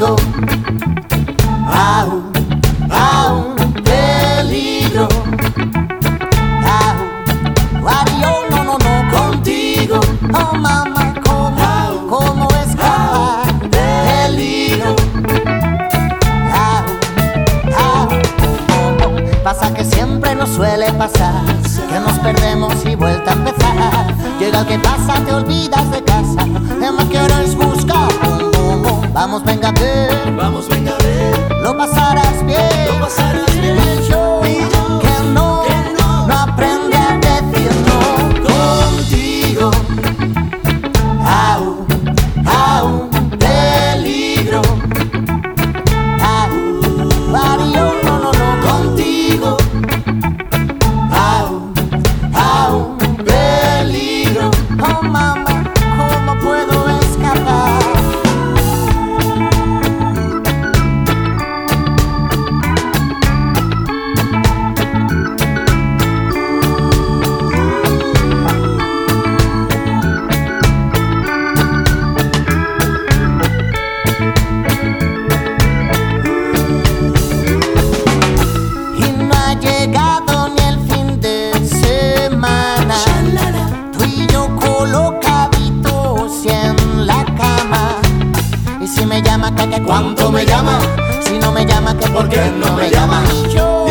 contigo a un peligro. No, contigo, oh mamá, ¿cómo escapar? Peligro. Pasa que siempre nos suele pasar, que nos perdemos y vuelta a empezar. Llega el que pasa, te olvidas de casa, además que ahora es buscar. Vamos, venga a ver, lo pasarás bien. Y yo, que no aprende a decir no. Contigo a un peligro. Contigo a un peligro. Oh mamá, ¿cómo puedo escapar? Llegado ni el fin de semana, tú y yo colocaditos en la cama. Y si me llama, que cuánto me llama. Si no me llama, que por qué no me llama. Y yo